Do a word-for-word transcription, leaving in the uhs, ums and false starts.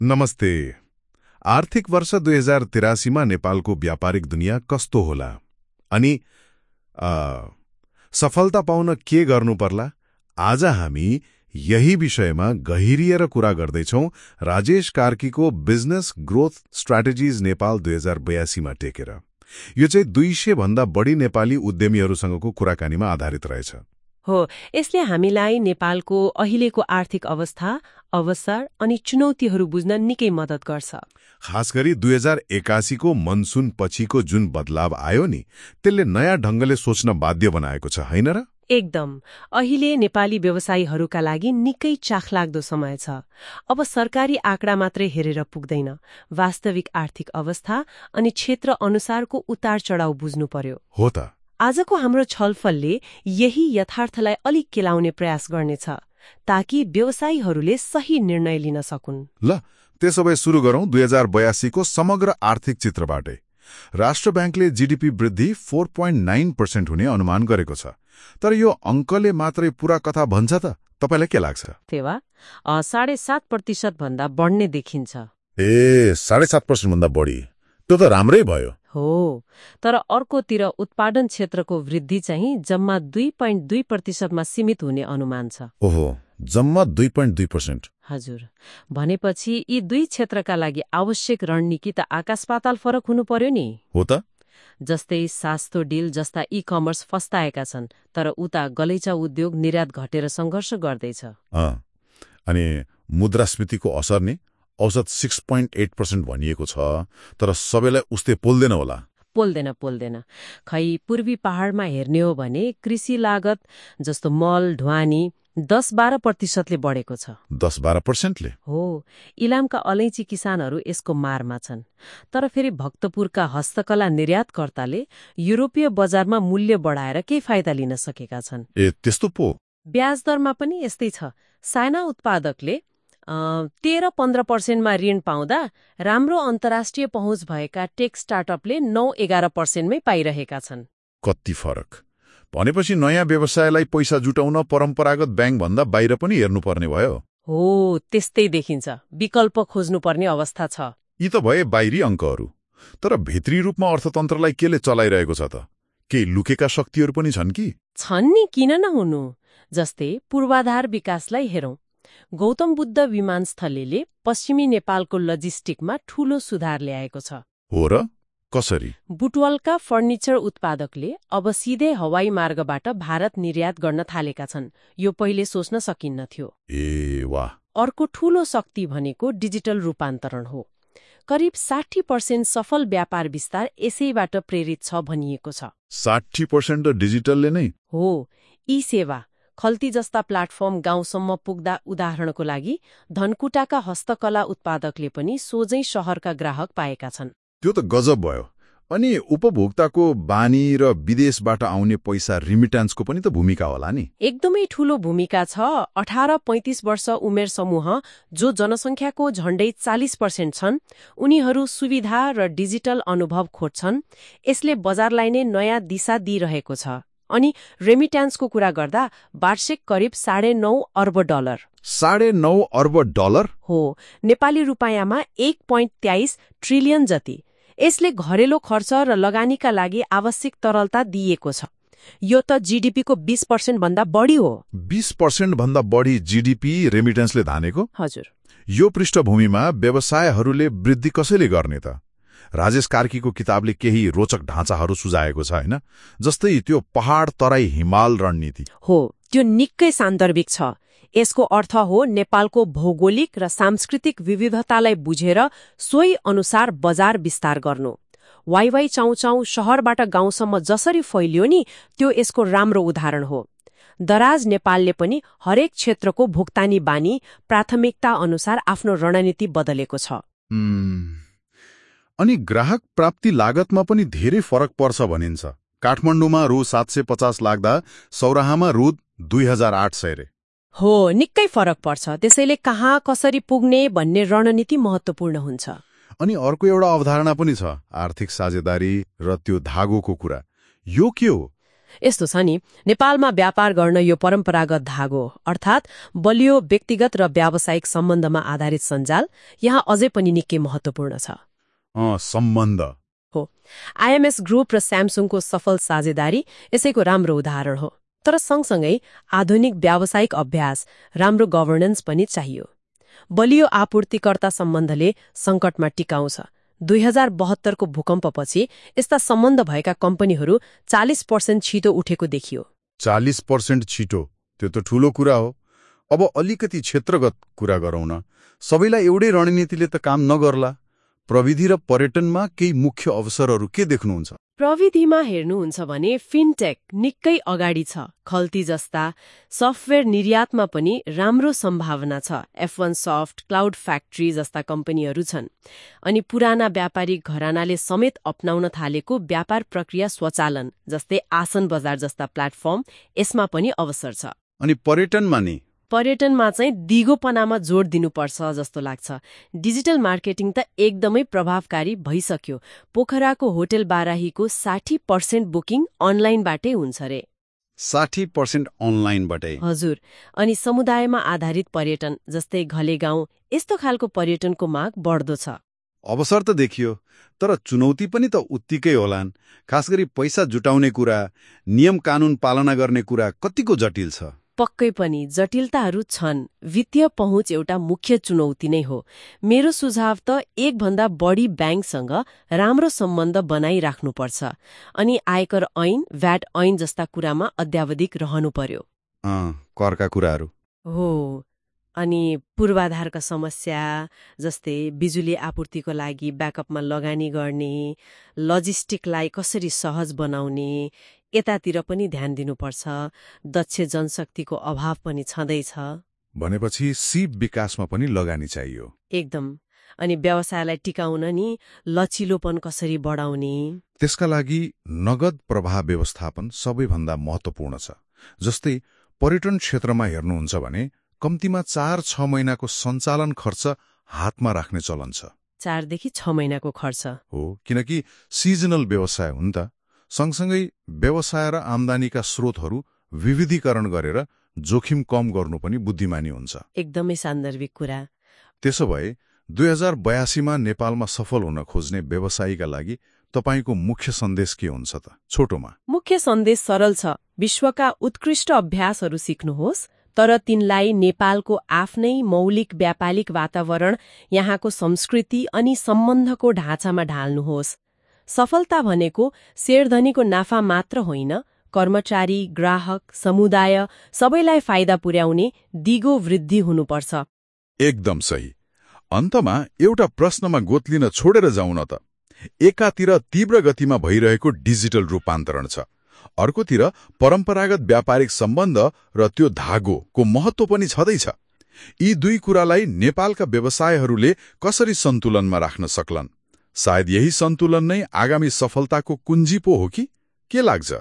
नमस्ते। आर्थिक वर्ष दुई हजार तिरासीमा नेपालको व्यापारिक दुनियाँ कस्तो होला अनि आ, सफलता पाउन के गर्नु पर्ला? आज हामी यही विषयमा गहिरिएर कुरा गर्दैछौं राजेश कार्कीको बिजनेस ग्रोथ स्ट्राटेजिज नेपाल दुई हजार बयासीमा टेकेर। यो चाहिँ दुई सय भन्दा बढी नेपाली उद्यमीहरूसँगको कुराकानीमा आधारित रहेछ। हो, यसले हामीलाई नेपालको अहिलेको आर्थिक अवस्था, अवसर अनि चुनौतीहरू बुझ्न निकै मद्दत गर्छ। खास गरी दुई हजार एकासीको मनसुन पछिको जुन बदलाव आयो नि, त्यसले नयाँ ढंगले सोच्न बाध्य बनाएको छ, हैन र? एकदम। अहिले नेपाली व्यवसायीहरूका लागि निकै चाखलाग्दो समय छ। अब सरकारी आँकडा मात्रै हेरेर पुग्दैन, वास्तविक आर्थिक अवस्था अनि क्षेत्र अनुसारको उतार चढाव बुझ्नु पर्यो। हो त। आजको हाम्रो छलफलले यही यथार्थलाई अलिक केलाउने प्रयास गर्नेछ, ताकि व्यवसायीहरूले सही निर्णय लिन सकुन्। ल, त्यसो भए सुरु गरौं दुई हजार बयासीको समग्र आर्थिक चित्रबाटै। राष्ट्र ब्याङ्कले जीडीपी वृद्धि चार दशमलव नौ पर्सेन्ट हुने अनुमान गरेको छ। तर यो अङ्कले मात्रै पूरा कथा भन्छ त? तपाईलाई के लाग्छ? तेवा साढे सात प्रतिशत भन्दा बढ्ने देखिन्छ। ए, साढे सात पर्सेन्ट भन्दा बढी? त्यो त राम्रै भयो। हो, तर अर्कोतिर उत्पादन क्षेत्रको वृद्धि चाहिँ जम्मा दुई पोइन्ट दुई प्रतिशतमा सीमित हुने अनुमान छ। ओहो, जम्मा दुई पोइन्ट दुई पर्सेन्ट? हजुर। भनेपछि यी दुई क्षेत्रका लागि आवश्यक रणनीति त आकाश पाताल फरक हुनु पर्यो नि। हो त। जस्तै सास्तो डिल जस्ता ई कमर्स फस्ताएका छन्, तर उता गलैचा उद्योग निर्यात घटेर सङ्घर्ष गर्दैछ। अनि मुद्रास्फीतिको असर नि औसत सिक्स पोइन्ट एट पर्सेन्ट भनिएको छ, तर सबैलाई उस्तै पोल्दैन होला। पोल्दैन पोल्दैन खै पूर्वी पहाडमा हेर्ने हो भने कृषि लागत जस्तो मल ढुवानी दस बाह्र प्रतिशतले बढेको छ। दस बाह्र पर्सेन्टले? हो, इलामका अलैँची किसानहरू यसको मारमा छन्। तर फेरि भक्तपुरका हस्तकला निर्यातकर्ताले युरोपीय बजारमा मूल्य बढाएर केही फाइदा लिन सकेका छन्। ए, त्यस्तो पो? ब्याज दरमा पनि यस्तै छ। साना उत्पादकले तेह्र पन्ध्र पर्सेन्टमा ऋण पाउँदा राम्रो अन्तर्राष्ट्रिय पहुँच भएका टेक स्टार्टअपले नौ एघार पर्सेन्टमै पाइरहेका छन्। कति फरक! भनेपछि नयाँ व्यवसायलाई पैसा जुटाउन परम्परागत ब्याङ्कभन्दा बाहिर पनि हेर्नुपर्ने भयो। हो, त्यस्तै देखिन्छ। विकल्प खोज्नुपर्ने अवस्था छ। यी त भए बाहिरी अङ्कहरू, तर भित्री रूपमा अर्थतन्त्रलाई केले चलाइरहेको छ त? केही लुकेका शक्तिहरू पनि छन् कि? छन् नि, किन नहुनु। जस्तै पूर्वाधार विकासलाई हेरौं। गौतम बुद्ध विमानस्थलीले पश्चिमी नेपालको लजिस्टिकमा ठूलो सुधार ल्याएको छ। हो र? कसरी? बुटवलका फर्निचर उत्पादकले अब सिधै हवाई मार्गबाट भारत निर्यात गर्न थालेका छन्। यो पहिले सोच्न सकिन्न थियो। ए वाह! अर्को ठूलो शक्ति भनेको डिजिटल रूपान्तरण हो। करिब साठी पर्सेन्ट सफल व्यापार विस्तार यसैबाट प्रेरित छ भनिएको छ। साठी पर्सेन्ट त डिजिटलले नै? हो, ई सेवा खल्ती जस्ता प्लाटफर्म गाउँसम्म पुग्दा उदाहरणको लागि धनकुटाका हस्तकला उत्पादकले पनि सोझै शहरका ग्राहक पाएका छन्। त्यो त गजब भयो। अनि उपभोक्ताको बानी र विदेशबाट आउने पैसा रिमिट्यान्सको पनि त भूमिका होला नि? एकदमै ठूलो भूमिका छ। अठार पैंतिस वर्ष उमेर समूह जो जनसङ्ख्याको झण्डै चालिस पर्सेन्ट छन्, उनीहरू सुविधा र डिजिटल अनुभव खोज्छन्। यसले बजारलाई नै नयाँ दिशा दिइरहेको छ। अनि रेमिट्यान्सको कुरा गर्दा वार्षिक करिब साढे नौ अर्ब डलर। साढे नौ अर्ब डलर? हो, नेपाली रुपियाँमा एक पोइन्ट तेइस ट्रिलियन जति। यसले घरेलु खर्च र लगानीका लागि आवश्यक तरलता दिइएको छ। यो त जीडीपीको बीस पर्सेन्ट भन्दा बढी हो। बीस पर्सेन्ट भन्दा बढी जीडीपी रेमिट्यान्सले धानेको? हजुर। यो पृष्ठभूमिमा व्यवसायहरूले वृद्धि कसैले गर्ने त? राजेश कार्कीको किताबले केही रोचक ढाँचाहरू सुझाएको छ, हैन? जस्तै त्यो पहाड तराई हिमाल रणनीति। हो, त्यो निकै सान्दर्भिक छ। यसको अर्थ हो नेपालको भौगोलिक र सांस्कृतिक विविधतालाई बुझेर सोही अनुसार बजार विस्तार गर्नु। वाइवाई चाउचाउ शहरबाट गाउँसम्म जसरी फैलियो नि, त्यो यसको राम्रो उदाहरण हो। दराज नेपालले पनि हरेक क्षेत्रको भुक्तानी बानी प्राथमिकता अनुसार आफ्नो रणनीति बदलेको छ। अनि ग्राहक प्राप्ति लागतमा पनि धेरै फरक पर्छ भनिन्छ। काठमाडौँमा रु सात सय पचास लाग्दा सौराहामा रु दुई हजार आठ सय रे। हो, निकै फरक पर्छ। त्यसैले कहाँ कसरी पुग्ने भन्ने रणनीति महत्त्वपूर्ण हुन्छ। अनि अर्को एउटा अवधारणा पनि छ, आर्थिक साझेदारी र त्यो धागोको कुरा। यो के हो? यस्तो छ नि, नेपालमा व्यापार गर्न यो परम्परागत धागो अर्थात् बलियो व्यक्तिगत र व्यावसायिक सम्बन्धमा आधारित सञ्जाल यहाँ अझै पनि निकै महत्त्वपूर्ण छ। अँ सम्बन्ध हो। आइएमएस ग्रुप र स्यामसङको सफल साझेदारी यसैको राम्रो उदाहरण हो। तर सँगसँगै आधुनिक व्यावसायिक अभ्यास, राम्रो गभर्नेन्स पनि चाहियो। बलियो आपूर्तिकर्ता सम्बन्धले सङ्कटमा टिकाउँछ। दुई हजार बहत्तरको भूकम्पपछि यस्ता सम्बन्ध भएका कम्पनीहरू चालिस पर्सेन्ट छिटो उठेको देखियो। चालिस पर्सेन्ट छिटो, त्यो त ठूलो कुरा हो। अब अलिकति क्षेत्रगत कुरा गरौँ न। सबैलाई एउटै रणनीतिले त काम नगर्ला। प्रविधि र पर्यटनमा केही मुख्य अवसरहरू के देख्नुहुन्छ? प्रविधिमा हेर्नुहुन्छ भने फिनटेक निकै अगाडि छ। खल्ती जस्ता सफ्टवेयर निर्यातमा पनि राम्रो सम्भावना छ। F one soft, cloud factory जस्ता कम्पनीहरू छन्। अनि पुराना व्यापारिक घरानाले समेत अपनाउन थालेको व्यापार प्रक्रिया स्वचालन जस्तै आसन बजार जस्ता प्लेटफर्म, यसमा पनि अवसर छ। अनि पर्यटनमा नि? पर्यटनमा चाहिँ दिगोपनामा जोड दिनुपर्छ जस्तो लाग्छ। डिजिटल मार्केटिङ त एकदमै प्रभावकारी भइसक्यो। पोखराको होटल बाराहीको साठी पर्सेन्ट बुकिङ अनलाइनबाटै हुन्छ रे। साठी पर्सेन्ट अनलाइनबाटै? हजुर। अनि समुदायमा आधारित पर्यटन जस्तै घले गाउँ, यस्तो खालको पर्यटनको माग बढ्दो छ। अवसर त देखियो, तर चुनौती पनि त उत्तिकै होलान्। खास गरी पैसा जुटाउने कुरा, नियम कानून पालना गर्ने कुरा कतिको जटिल छ? पक्कै पनि जटिलताहरू छन्। वित्तीय पहुँच एउटा मुख्य चुनौती नै हो। मेरो सुझाव त एकभन्दा बढी ब्याङ्कसँग राम्रो सम्बन्ध बनाइराख्नुपर्छ। अनि आयकर ऐन, भ्याट ऐन जस्ता कुरामा अद्यावधिक रहनु पर्यो। करका कुराहरू हो। अनि पूर्वाधारका समस्या जस्तै बिजुली आपूर्तिको लागि ब्याकअपमा लगानी गर्ने, लजिस्टिकलाई कसरी सहज बनाउने, यतातिर पनि ध्यान दिनुपर्छ। दक्ष जनशक्तिको अभाव पनि छँदैछ। भनेपछि सिप विकासमा पनि लगानी चाहियो। एकदम। अनि व्यवसायलाई टिकाउन नि लचिलोपन कसरी बढाउने? त्यसका लागि नगद प्रवाह व्यवस्थापन सबैभन्दा महत्त्वपूर्ण छ। जस्तै पर्यटन क्षेत्रमा हेर्नुहुन्छ भने कम्तीमा चार छ महिनाको सञ्चालन खर्च हातमा राख्ने चलन छ। चारदेखि छ महिनाको खर्च हो, किनकि सिजनल व्यवसाय हो नि त। सँगसँगै व्यवसाय र आम्दानीका स्रोतहरू विविधीकरण गरेर जोखिम कम गर्नु पनि बुद्धिमानी हुन्छ। एकदमै सान्दर्भिक कुरा। त्यसो भए दुई हजार बयासीमा नेपालमा सफल हुन खोज्ने व्यवसायीका लागि तपाईँको मुख्य सन्देश के हुन्छ त? छोटोमा मुख्य सन्देश सरल छ। विश्वका उत्कृष्ट अभ्यासहरू सिक्नुहोस्, तर तिनलाई नेपालको आफ्नै मौलिक व्यापारिक वातावरण, यहाँको संस्कृति अनि सम्बन्धको ढाँचामा ढाल्नुहोस्। सफलता भनेको शेयरधनीको नाफा मात्र होइन, कर्मचारी, ग्राहक, समुदाय सबैलाई फाइदा पुर्याउने दिगो वृद्धि हुनुपर्छ। एकदम सही। अन्तमा एउटा प्रश्नमा गोतलिन छोडेर जाउँ न त। एकातिर तीव्र गतिमा भइरहेको डिजिटल रूपान्तरण छ, अर्कोतिर परम्परागत व्यापारिक सम्बन्ध र त्यो धागोको महत्त्व पनि छँदैछ। यी दुई कुरालाई नेपालका व्यवसायहरूले कसरी सन्तुलनमा राख्न सक्लान्? सायद यही सन्तुलन नै आगामी सफलताको कुञ्जी पो हो कि के लाग्छ?